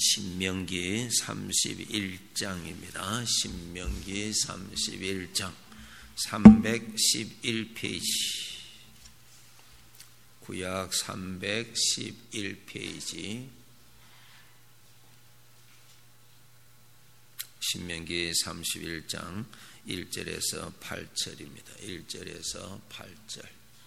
신명기 31장입니다. 신명기 31장 311페이지. 구약 311페이지. 신명기 31장 1절에서 8절입니다. 1절에서 8절.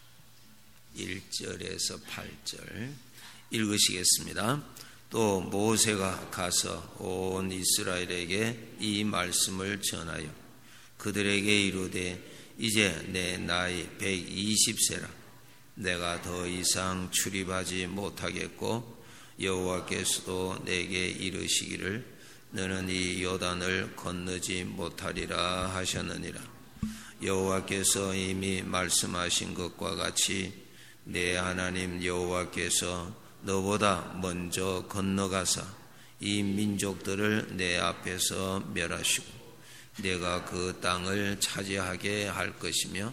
1절에서 8절 읽으시겠습니다. 또 모세가 가서 온 이스라엘에게 이 말씀을 전하여 그들에게 이르되 이제 내 나이 120세라 내가 더 이상 출입하지 못하겠고 여호와께서도 내게 이르시기를 너는 이 요단을 건너지 못하리라 하셨느니라. 여호와께서 이미 말씀하신 것과 같이 내 하나님 여호와께서 너보다 먼저 건너가사 이 민족들을 내 앞에서 멸하시고 내가 그 땅을 차지하게 할 것이며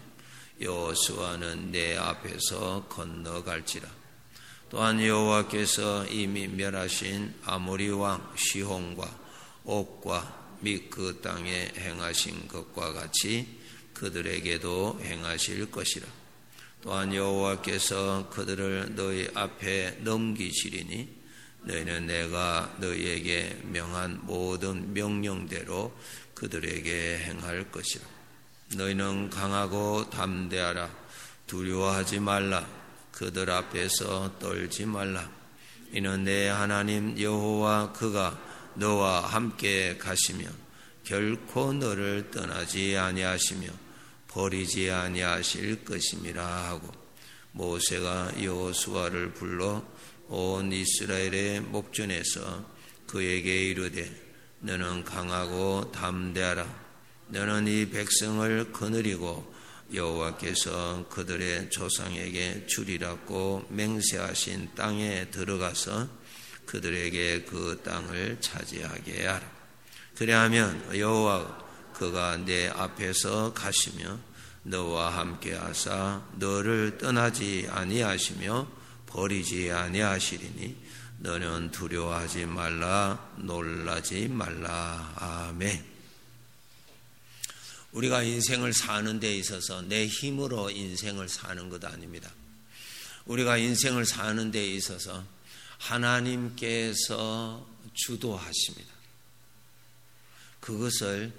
여호수아는 내 앞에서 건너갈지라. 또한 여호와께서 이미 멸하신 아모리 왕 시혼과 옥과 및 그 땅에 행하신 것과 같이 그들에게도 행하실 것이라. 또한 여호와께서 그들을 너희 앞에 넘기시리니 너희는 내가 너희에게 명한 모든 명령대로 그들에게 행할 것이라. 너희는 강하고 담대하라. 두려워하지 말라. 그들 앞에서 떨지 말라. 이는 내 하나님 여호와 그가 너와 함께 가시며 결코 너를 떠나지 아니하시며 버리지 아니하실 것임이라 하고 모세가 여호수아를 불러 온 이스라엘의 목전에서 그에게 이르되 너는 강하고 담대하라. 너는 이 백성을 거느리고 여호와께서 그들의 조상에게 주리라고 맹세하신 땅에 들어가서 그들에게 그 땅을 차지하게 하라. 그래하면 여호와 그가 내 앞에서 가시며 너와 함께 하사 너를 떠나지 아니하시며 버리지 아니하시리니 너는 두려워하지 말라. 놀라지 말라. 아멘. 우리가 인생을 사는 데 있어서 내 힘으로 인생을 사는 것 아닙니다. 우리가 인생을 사는 데 있어서 하나님께서 주도하십니다. 그것을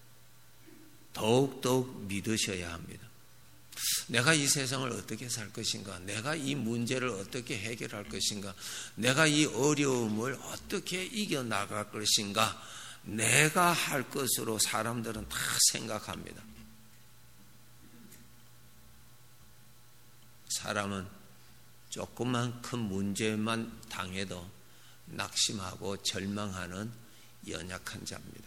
더욱더욱 믿으셔야 합니다. 내가 이 세상을 어떻게 살 것인가? 내가 이 문제를 어떻게 해결할 것인가? 내가 이 어려움을 어떻게 이겨나갈 것인가? 내가 할 것으로 사람들은 다 생각합니다. 사람은 조금만 큰 문제만 당해도 낙심하고 절망하는 연약한 자입니다.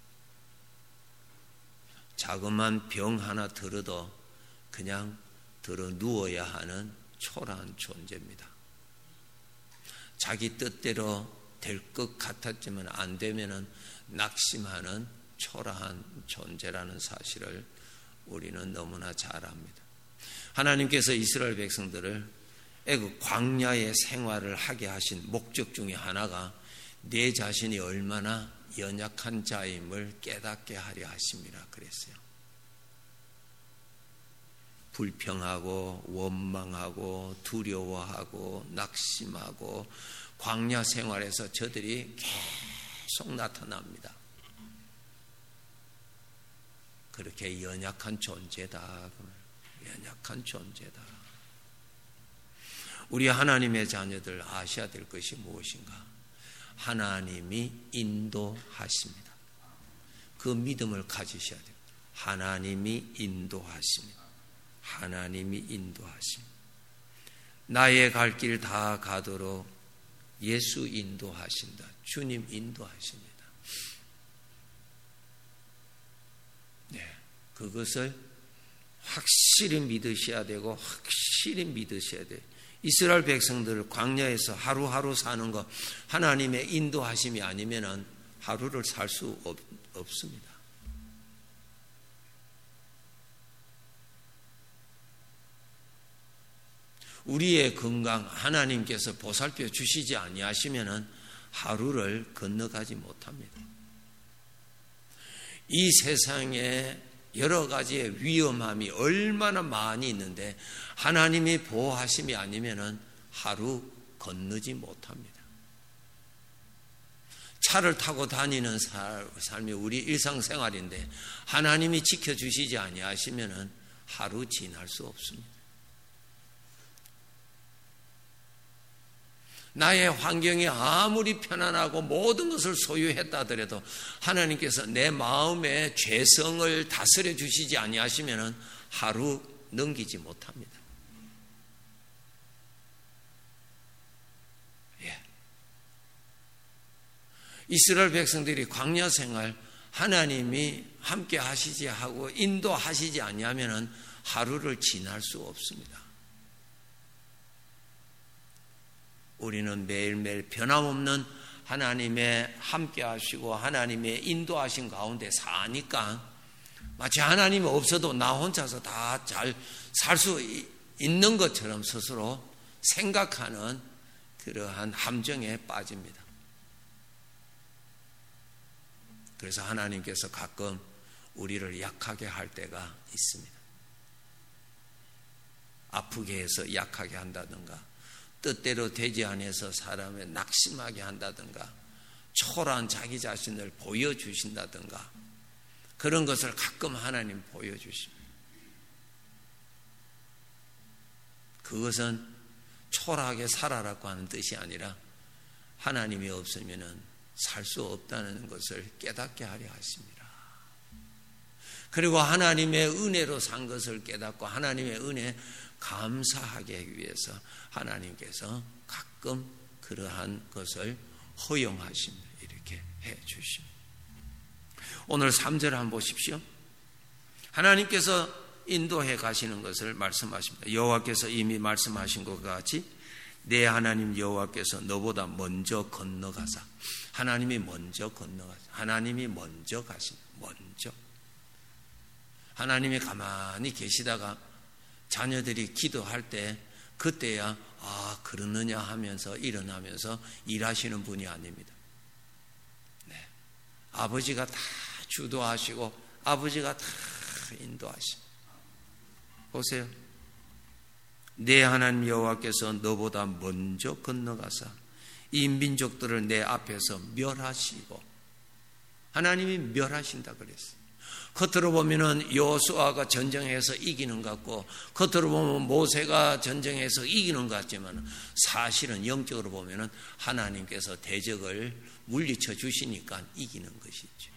자그만 병 하나 들어도 그냥 들어 누워야 하는 초라한 존재입니다. 자기 뜻대로 될 것 같았지만 안 되면은 낙심하는 초라한 존재라는 사실을 우리는 너무나 잘 압니다. 하나님께서 이스라엘 백성들을 애굽 광야의 생활을 하게 하신 목적 중에 하나가 내 자신이 얼마나 연약한 자임을 깨닫게 하려 하심이라 그랬어요. 불평하고 원망하고 두려워하고 낙심하고 광야 생활에서 저들이 계속 나타납니다. 그렇게 연약한 존재다. 연약한 존재다. 우리 하나님의 자녀들 아셔야 될 것이 무엇인가? 하나님이 인도하십니다. 그 믿음을 가지셔야 됩니다. 하나님이 인도하십니다. 하나님이 인도하십니다. 나의 갈 길 다 가도록 예수 인도하신다. 주님 인도하십니다. 네, 그것을 확실히 믿으셔야 되고 확실히 믿으셔야 돼요. 이스라엘 백성들 광야에서 하루하루 사는 것 하나님의 인도하심이 아니면 하루를 살 수 없습니다. 우리의 건강 하나님께서 보살펴 주시지 아니하시면은 하루를 건너가지 못합니다. 이 세상에 여러 가지의 위험함이 얼마나 많이 있는데 하나님이 보호하심이 아니면은 하루 건너지 못합니다. 차를 타고 다니는 삶이 우리 일상생활인데 하나님이 지켜주시지 아니하시면은 하루 지날 수 없습니다. 나의 환경이 아무리 편안하고 모든 것을 소유했다 하더라도 하나님께서 내 마음의 죄성을 다스려 주시지 아니하시면은 하루 넘기지 못합니다. 이스라엘 백성들이 광야 생활 하나님이 함께 하시지 하고 인도하시지 아니하면은 하루를 지날 수 없습니다. 우리는 매일매일 변함없는 하나님의 함께 하시고 하나님의 인도하신 가운데 사니까 마치 하나님이 없어도 나 혼자서 다 잘 살 수 있는 것처럼 스스로 생각하는 그러한 함정에 빠집니다. 그래서 하나님께서 가끔 우리를 약하게 할 때가 있습니다. 아프게 해서 약하게 한다든가 뜻대로 되지 않아서 사람을 낙심하게 한다든가 초라한 자기 자신을 보여주신다든가 그런 것을 가끔 하나님 보여주십니다. 그것은 초라하게 살아라고 하는 뜻이 아니라 하나님이 없으면은 살 수 없다는 것을 깨닫게 하려 하십니다. 그리고 하나님의 은혜로 산 것을 깨닫고 하나님의 은혜에 감사하게 하기 위해서 하나님께서 가끔 그러한 것을 허용하십니다. 이렇게 해 주십니다. 오늘 3절 한번 보십시오. 하나님께서 인도해 가시는 것을 말씀하십니다. 여호와께서 이미 말씀하신 것 같이 내 하나님 여호와께서 너보다 먼저 건너가사. 하나님이 먼저 건너가사. 하나님이 먼저 가십니다. 먼저. 하나님이 가만히 계시다가 자녀들이 기도할 때 그때야 그러느냐 하면서 일어나면서 일하시는 분이 아닙니다. 네. 아버지가 다 주도하시고 아버지가 다 인도하십니다. 보세요. 내 하나님 여호와께서 너보다 먼저 건너가사 이 민족들을 내 앞에서 멸하시고 하나님이 멸하신다 그랬어요. 겉으로 보면은 여호수아가 전쟁해서 이기는 것 같고 겉으로 보면 모세가 전쟁해서 이기는 것 같지만 사실은 영적으로 보면은 하나님께서 대적을 물리쳐 주시니까 이기는 것이죠.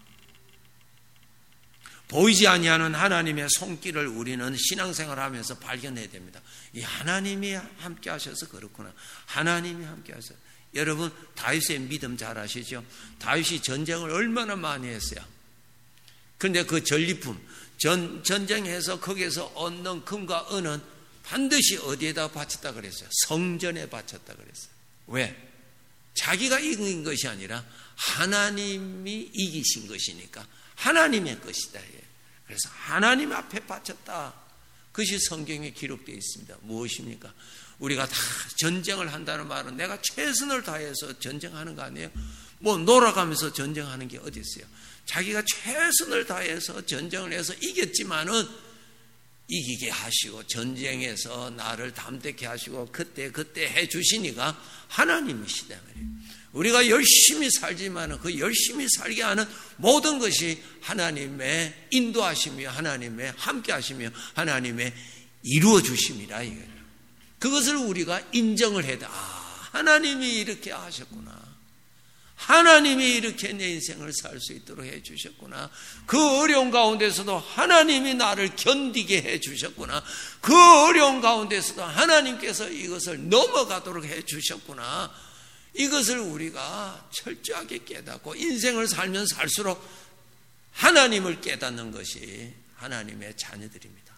보이지 아니하는 하나님의 손길을 우리는 신앙생활하면서 발견해야 됩니다. 이 하나님이 함께 하셔서 그렇구나. 하나님이 함께 하셔서. 여러분 다윗의 믿음 잘 아시죠? 다윗이 전쟁을 얼마나 많이 했어요. 그런데 그 전리품 전쟁해서 거기에서 얻는 금과 은은 반드시 어디에다 바쳤다 그랬어요? 성전에 바쳤다 그랬어요. 왜? 자기가 이긴 것이 아니라 하나님이 이기신 것이니까 하나님의 것이다. 그래서 하나님 앞에 바쳤다. 그것이 성경에 기록되어 있습니다. 무엇입니까? 우리가 다 전쟁을 한다는 말은 내가 최선을 다해서 전쟁하는 거 아니에요? 뭐 놀아가면서 전쟁하는 게 어디 있어요? 자기가 최선을 다해서 전쟁을 해서 이겼지만은 이기게 하시고 전쟁에서 나를 담대케 하시고 그때 해 주시니까 하나님이시다 말이에요. 우리가 열심히 살지만은 그 열심히 살게 하는 모든 것이 하나님의 인도하시며 하나님의 함께하시며 하나님의 이루어 주심이라 이거예요. 그것을 우리가 인정을 해야 돼. 하나님이 이렇게 하셨구나. 하나님이 이렇게 내 인생을 살 수 있도록 해 주셨구나. 그 어려운 가운데서도 하나님이 나를 견디게 해 주셨구나. 그 어려운 가운데서도 하나님께서 이것을 넘어가도록 해 주셨구나. 이것을 우리가 철저하게 깨닫고 인생을 살면 살수록 하나님을 깨닫는 것이 하나님의 자녀들입니다.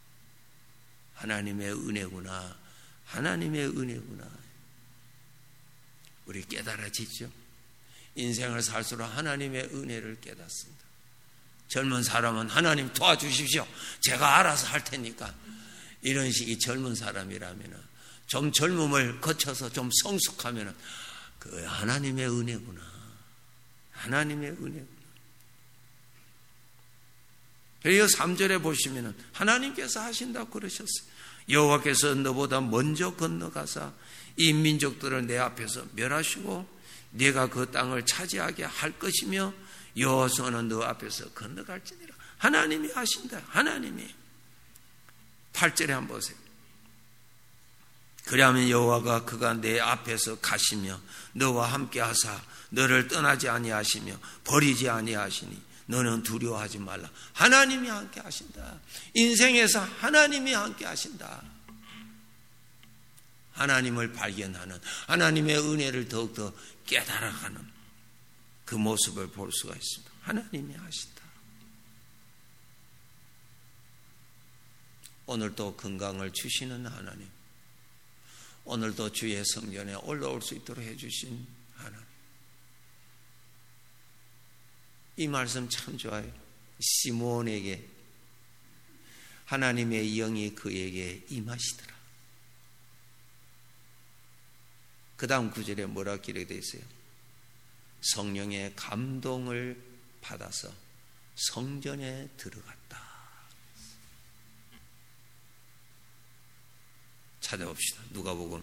하나님의 은혜구나. 하나님의 은혜구나. 우리 깨달아지죠? 인생을 살수록 하나님의 은혜를 깨닫습니다. 젊은 사람은 하나님 도와주십시오. 제가 알아서 할 테니까. 이런 식의 젊은 사람이라면 좀 젊음을 거쳐서 좀 성숙하면 그 하나님의 은혜구나. 하나님의 은혜구나. 그리고 3절에 보시면은 하나님께서 하신다고 그러셨어요. 여호와께서 너보다 먼저 건너가사 이 민족들을 내 앞에서 멸하시고 네가 그 땅을 차지하게 할 것이며 여호와께서는 너 앞에서 건너갈지니라. 하나님이 하신다. 하나님이. 8절에 한번 보세요. 그리하면 여호와가 그가 내 앞에서 가시며 너와 함께 하사 너를 떠나지 아니하시며 버리지 아니하시니 너는 두려워하지 말라. 하나님이 함께 하신다. 인생에서 하나님이 함께 하신다. 하나님을 발견하는, 하나님의 은혜를 더욱더 깨달아가는 그 모습을 볼 수가 있습니다. 하나님이 하신다. 오늘도 건강을 주시는 하나님, 오늘도 주의 성전에 올라올 수 있도록 해주신 하나님. 이 말씀 참 좋아요. 시므온에게 하나님의 영이 그에게 임하시더라. 그 다음 구절에 뭐라고 기록되어 있어요? 성령의 감동을 받아서 성전에 들어갔다. 찾아봅시다. 누가복음.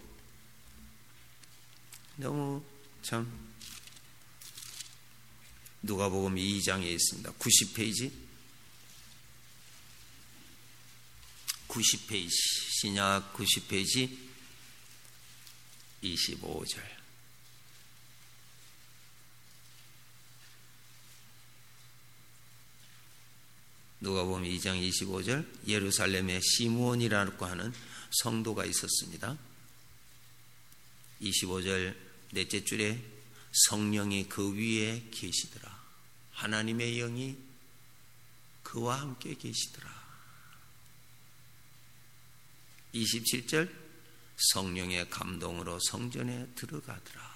너무 참 누가복음 2장에 있습니다. 90페이지. 90페이지. 신약 90페이지 25절. 누가복음 2장 25절. 예루살렘에 시므온이라고 하는 성도가 있었습니다. 25절 넷째 줄에 성령이 그 위에 계시더라. 하나님의 영이 그와 함께 계시더라. 27절 성령의 감동으로 성전에 들어가더라.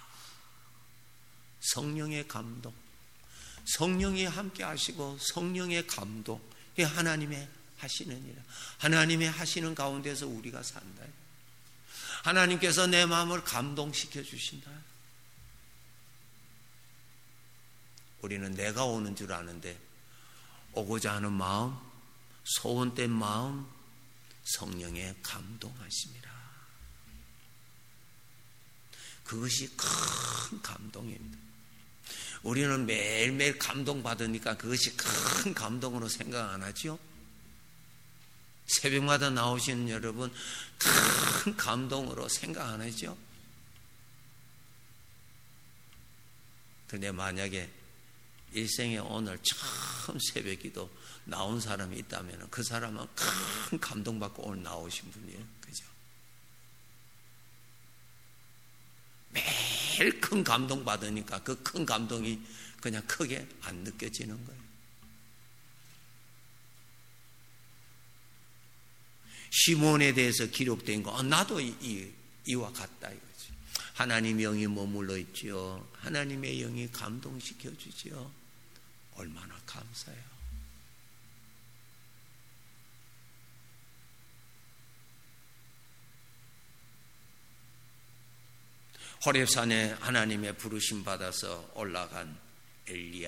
성령의 감동. 성령이 함께 하시고 성령의 감동. 이게 하나님의 하시는 일. 하나님의 하시는 가운데서 우리가 산다. 하나님께서 내 마음을 감동시켜 주신다. 우리는 내가 오는 줄 아는데 오고자 하는 마음, 소원된 마음, 성령의 감동하심이라. 그것이 큰 감동입니다. 우리는 매일매일 감동받으니까 그것이 큰 감동으로 생각 안 하죠? 새벽마다 나오시는 여러분 큰 감동으로 생각 안 하죠? 근데 만약에 일생에 오늘 처음 새벽기도 나온 사람이 있다면 그 사람은 큰 감동받고 오늘 나오신 분이에요. 그죠? 매일 큰 감동받으니까 그 큰 감동이 그냥 크게 안 느껴지는 거예요. 시몬에 대해서 기록된 거 나도 이와 같다 이거지. 하나님의 영이 머물러 있지요. 하나님의 영이 감동시켜 주지요. 얼마나 감사해요. 호렙산에 하나님의 부르심 받아서 올라간 엘리야.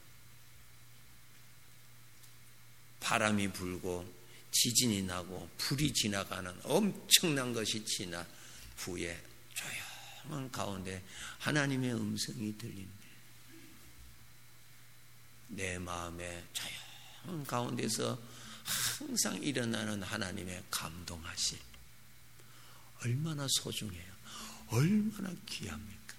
바람이 불고 지진이 나고 불이 지나가는 엄청난 것이 지나 후에 조용한 가운데 하나님의 음성이 들린대. 내 마음에 조용한 가운데서 항상 일어나는 하나님의 감동하심. 얼마나 소중해요. 얼마나 귀합니까?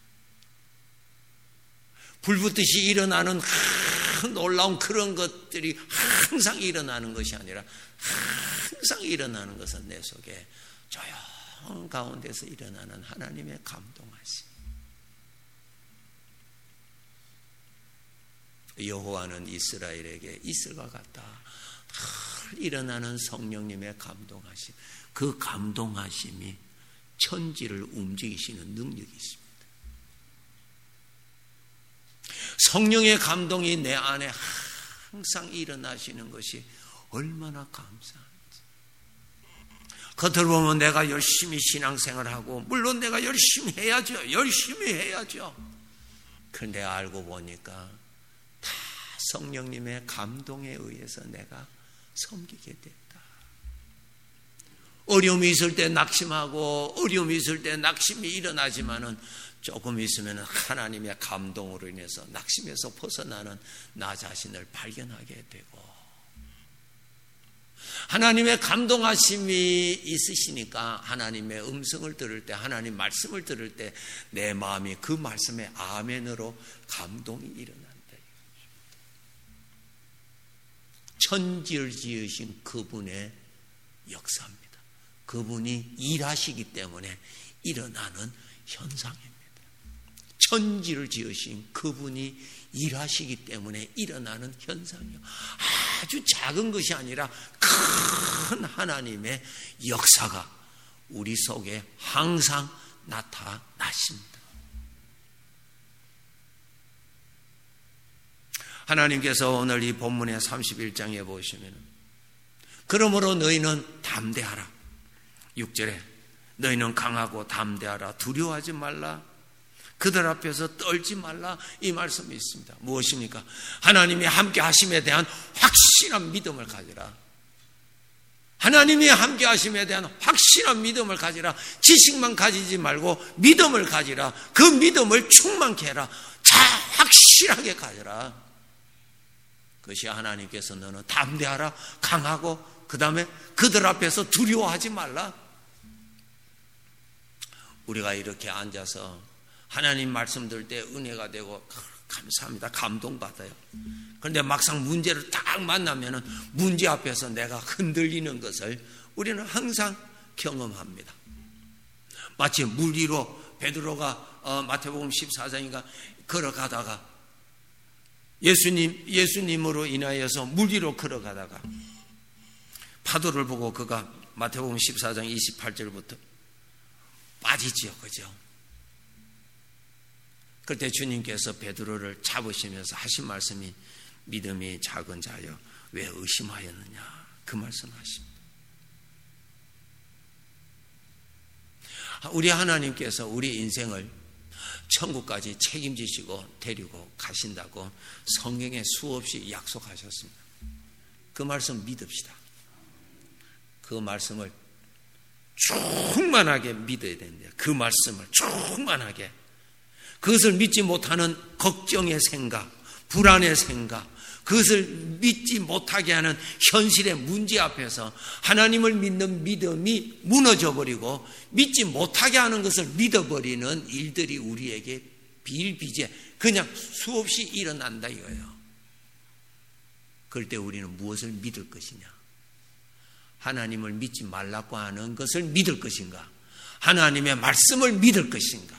불붙듯이 일어나는 놀라운 그런 것들이 항상 일어나는 것이 아니라 항상 일어나는 것은 내 속에 조용한 가운데서 일어나는 하나님의 감동하심. 여호와는 이스라엘에게 이슬과 같다. 일어나는 성령님의 감동하심. 그 감동하심이 천지를 움직이시는 능력이 있습니다. 성령의 감동이 내 안에 항상 일어나시는 것이 얼마나 감사한지. 겉으로 보면 내가 열심히 신앙생활하고 물론 내가 열심히 해야죠. 그런데 알고 보니까 다 성령님의 감동에 의해서 내가 섬기게 됐다. 어려움이 있을 때 낙심하고 어려움이 있을 때 낙심이 일어나지만은 조금 있으면 하나님의 감동으로 인해서 낙심에서 벗어나는 나 자신을 발견하게 되고, 하나님의 감동하심이 있으시니까 하나님의 음성을 들을 때, 하나님 말씀을 들을 때 내 마음이 그 말씀의 아멘으로 감동이 일어난다. 천지를 지으신 그분의 역사입니다. 그분이 일하시기 때문에 일어나는 현상입니다. 천지를 지으신 그분이 일하시기 때문에 일어나는 현상이요. 아주 작은 것이 아니라 큰 하나님의 역사가 우리 속에 항상 나타나십니다. 하나님께서 오늘 이 본문의 31장에 보시면, 그러므로 너희는 담대하라. 6절에 너희는 강하고 담대하라. 두려워하지 말라. 그들 앞에서 떨지 말라. 이 말씀이 있습니다. 무엇입니까? 하나님이 함께 하심에 대한 확실한 믿음을 가지라. 하나님이 함께 하심에 대한 확실한 믿음을 가지라. 지식만 가지지 말고 믿음을 가지라. 그 믿음을 충만케 해라. 다 확실하게 가져라. 그것이 하나님께서 너는 담대하라, 강하고, 그 다음에 그들 앞에서 두려워하지 말라. 우리가 이렇게 앉아서 하나님 말씀 들을 때 은혜가 되고 감사합니다. 감동받아요. 그런데 막상 문제를 딱 만나면은 문제 앞에서 내가 흔들리는 것을 우리는 항상 경험합니다. 마치 물 위로 베드로가 마태복음 14장인가 걸어가다가 예수님으로 인하여서 물 위로 걸어가다가 파도를 보고 그가 마태복음 14장 28절부터 빠지지요. 그죠? 그때 주님께서 베드로를 잡으시면서 하신 말씀이 믿음이 작은 자여 왜 의심하였느냐, 그 말씀하십니다. 우리 하나님께서 우리 인생을 천국까지 책임지시고 데리고 가신다고 성경에 수없이 약속하셨습니다. 그 말씀 믿읍시다. 그 말씀을 충만하게 믿어야 됩니다. 그 말씀을 충만하게. 그것을 믿지 못하는 걱정의 생각, 불안의 생각, 그것을 믿지 못하게 하는 현실의 문제 앞에서 하나님을 믿는 믿음이 무너져버리고 믿지 못하게 하는 것을 믿어버리는 일들이 우리에게 비일비재 그냥 수없이 일어난다 이거예요. 그럴 때 우리는 무엇을 믿을 것이냐? 하나님을 믿지 말라고 하는 것을 믿을 것인가? 하나님의 말씀을 믿을 것인가?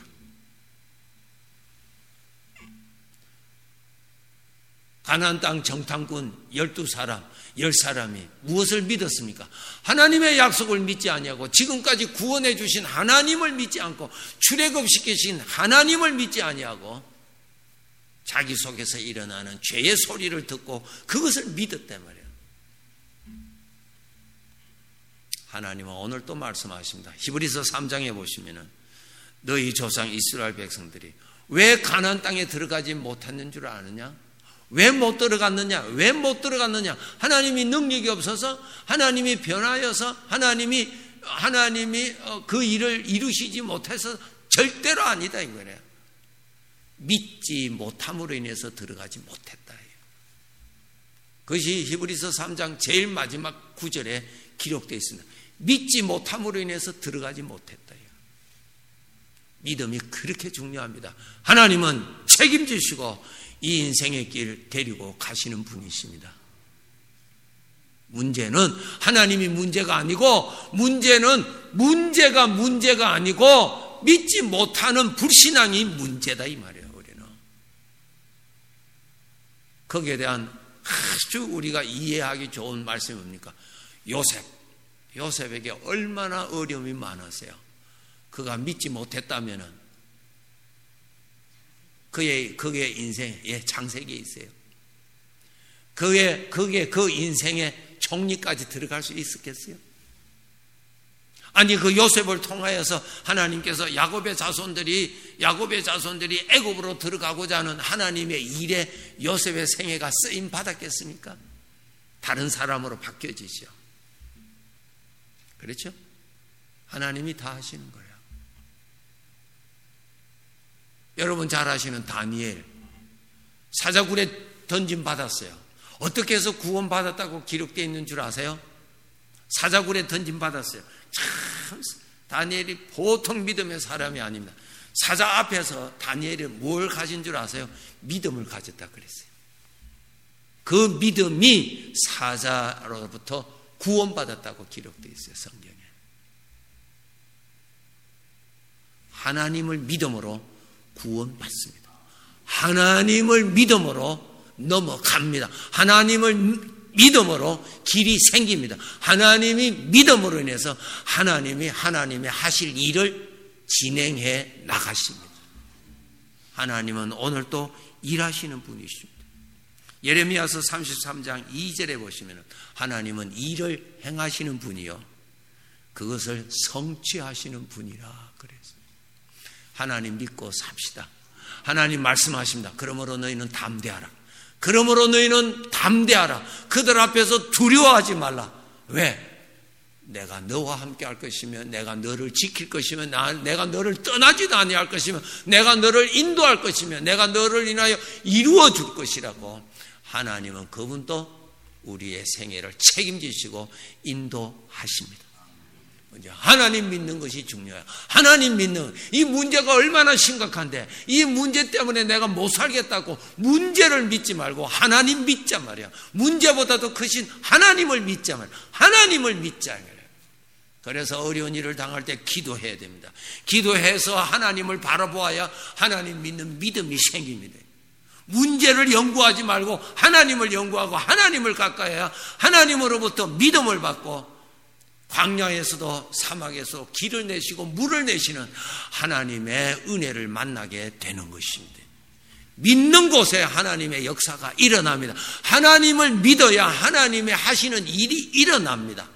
가나안 땅 정탐꾼 10사람이 무엇을 믿었습니까? 하나님의 약속을 믿지 아니하고 지금까지 구원해 주신 하나님을 믿지 않고 출애굽시키신 하나님을 믿지 아니하고 자기 속에서 일어나는 죄의 소리를 듣고 그것을 믿었단 말이에요. 하나님은 오늘 또 말씀하십니다. 히브리서 3장에 보시면은 너희 조상 이스라엘 백성들이 왜 가나안 땅에 들어가지 못했는 줄 아느냐? 왜 못 들어갔느냐? 왜 못 들어갔느냐? 하나님이 능력이 없어서, 하나님이 변하여서, 하나님이 그 일을 이루시지 못해서 절대로 아니다 이거래요. 믿지 못함으로 인해서 들어가지 못했다. 그것이 히브리서 3장 제일 마지막 구절에 기록되어 있습니다. 믿지 못함으로 인해서 들어가지 못했다. 믿음이 그렇게 중요합니다. 하나님은 책임지시고 이 인생의 길 데리고 가시는 분이십니다. 문제는 하나님이 문제가 아니고 문제가 아니고 믿지 못하는 불신앙이 문제다 이 말이에요. 우리는 거기에 대한 아주 우리가 이해하기 좋은 말씀이 뭡니까? 요셉에게 얼마나 어려움이 많았어요. 그가 믿지 못했다면은 그의 인생에 창세기에 있어요. 그게 그 인생의 종리까지 들어갈 수 있었겠어요? 아니 그 요셉을 통하여서 하나님께서 야곱의 자손들이 애굽으로 들어가고자 하는 하나님의 일에 요셉의 생애가 쓰임 받았겠습니까? 다른 사람으로 바뀌어지죠. 그렇죠? 하나님이 다 하시는 거예요. 여러분 잘 아시는 다니엘, 사자굴에 던짐 받았어요. 어떻게 해서 구원 받았다고 기록되어 있는 줄 아세요? 사자굴에 던짐 받았어요. 참 다니엘이 보통 믿음의 사람이 아닙니다. 사자 앞에서 다니엘이 뭘 가진 줄 아세요? 믿음을 가졌다 그랬어요. 그 믿음이 사자로부터 구원받았다고 기록되어 있어요, 성경에. 하나님을 믿음으로 구원받습니다. 하나님을 믿음으로 넘어갑니다. 하나님을 믿음으로 길이 생깁니다. 하나님이 믿음으로 인해서 하나님이 하나님의 하실 일을 진행해 나가십니다. 하나님은 오늘도 일하시는 분이십니다. 예레미야서 33장 2절에 보시면 하나님은 일을 행하시는 분이요 그것을 성취하시는 분이라 그랬어요. 하나님 믿고 삽시다. 하나님 말씀하십니다. 그러므로 너희는 담대하라. 그러므로 너희는 담대하라. 그들 앞에서 두려워하지 말라. 왜? 내가 너와 함께 할 것이며 내가 너를 지킬 것이며 내가 너를 떠나지도 아니할 것이며 내가 너를 인도할 것이며 내가 너를 인하여 이루어 줄 것이라고 하나님은 그분도 우리의 생애를 책임지시고 인도하십니다. 하나님 믿는 것이 중요해요. 하나님 믿는 이 문제가 얼마나 심각한데 이 문제 때문에 내가 못 살겠다고 문제를 믿지 말고 하나님 믿자 말이야. 문제보다도 크신 하나님을 믿자 말이야. 하나님을 믿자 말이야. 그래서 어려운 일을 당할 때 기도해야 됩니다. 기도해서 하나님을 바라보아야 하나님 믿는 믿음이 생깁니다. 문제를 연구하지 말고 하나님을 연구하고 하나님을 가까이해야 하나님으로부터 믿음을 받고 광야에서도 사막에서 길을 내시고 물을 내시는 하나님의 은혜를 만나게 되는 것입니다. 믿는 곳에 하나님의 역사가 일어납니다. 하나님을 믿어야 하나님의 하시는 일이 일어납니다.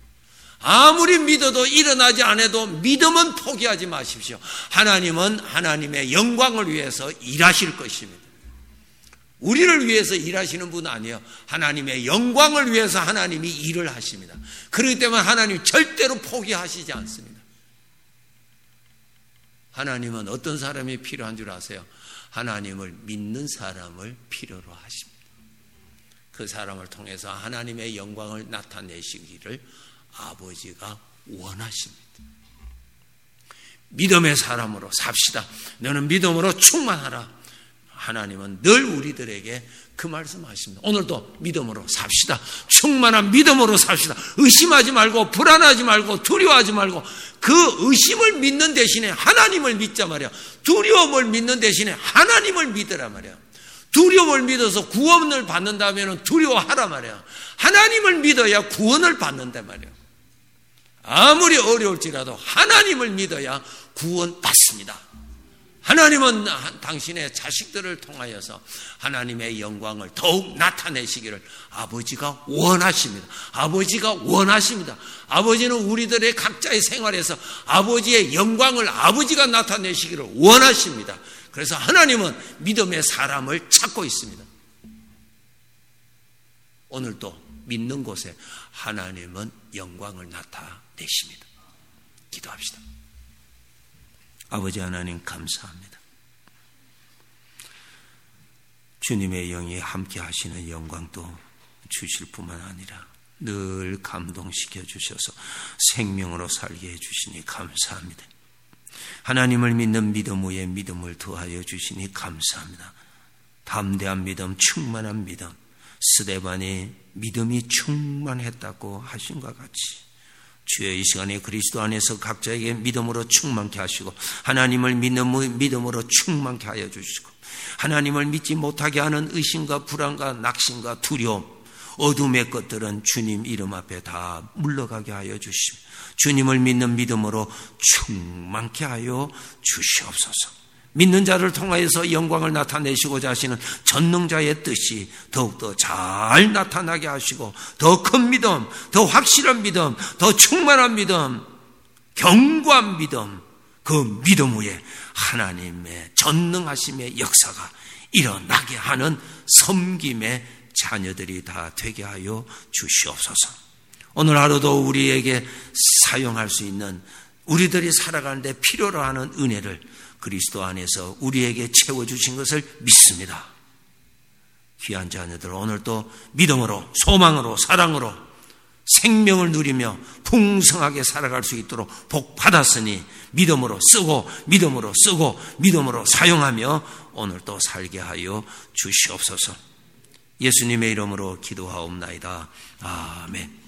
아무리 믿어도 일어나지 않아도 믿음은 포기하지 마십시오. 하나님은 하나님의 영광을 위해서 일하실 것입니다. 우리를 위해서 일하시는 분 아니에요. 하나님의 영광을 위해서 하나님이 일을 하십니다. 그렇기 때문에 하나님 절대로 포기하시지 않습니다. 하나님은 어떤 사람이 필요한 줄 아세요? 하나님을 믿는 사람을 필요로 하십니다. 그 사람을 통해서 하나님의 영광을 나타내시기를 아버지가 원하십니다. 믿음의 사람으로 삽시다. 너는 믿음으로 충만하라. 하나님은 늘 우리들에게 그 말씀하십니다. 오늘도 믿음으로 삽시다. 충만한 믿음으로 삽시다. 의심하지 말고 불안하지 말고 두려워하지 말고 그 의심을 믿는 대신에 하나님을 믿자 말이야. 두려움을 믿는 대신에 하나님을 믿으라 말이야. 두려움을 믿어서 구원을 받는다면 두려워하라 말이야. 하나님을 믿어야 구원을 받는다 말이야. 아무리 어려울지라도 하나님을 믿어야 구원받습니다. 하나님은 당신의 자식들을 통하여서 하나님의 영광을 더욱 나타내시기를 아버지가 원하십니다. 아버지가 원하십니다. 아버지는 우리들의 각자의 생활에서 아버지의 영광을 아버지가 나타내시기를 원하십니다. 그래서 하나님은 믿음의 사람을 찾고 있습니다. 오늘도 믿는 곳에 하나님은 영광을 나타내십니다. 기도합시다. 아버지 하나님 감사합니다. 주님의 영이 함께 하시는 영광도 주실 뿐만 아니라 늘 감동시켜 주셔서 생명으로 살게 해주시니 감사합니다. 하나님을 믿는 믿음 위에 믿음을 더하여 주시니 감사합니다. 담대한 믿음, 충만한 믿음, 스데반이 믿음이 충만했다고 하신 것 같이 주의 이 시간에 그리스도 안에서 각자에게 믿음으로 충만케 하시고 하나님을 믿는 믿음으로 충만케 하여 주시고 하나님을 믿지 못하게 하는 의심과 불안과 낙심과 두려움, 어둠의 것들은 주님 이름 앞에 다 물러가게 하여 주시고 주님을 믿는 믿음으로 충만케 하여 주시옵소서. 믿는 자를 통하여서 영광을 나타내시고자 하시는 전능자의 뜻이 더욱더 잘 나타나게 하시고 더 큰 믿음, 더 확실한 믿음, 더 충만한 믿음 견고한 믿음, 그 믿음 위에 하나님의 전능하심의 역사가 일어나게 하는 섬김의 자녀들이 다 되게 하여 주시옵소서. 오늘 하루도 우리에게 사용할 수 있는, 우리들이 살아가는데 필요로 하는 은혜를 그리스도 안에서 우리에게 채워주신 것을 믿습니다. 귀한 자녀들, 오늘도 믿음으로, 소망으로, 사랑으로 생명을 누리며 풍성하게 살아갈 수 있도록 복 받았으니 믿음으로 쓰고 믿음으로 사용하며 오늘 또 살게 하여 주시옵소서. 예수님의 이름으로 기도하옵나이다. 아멘.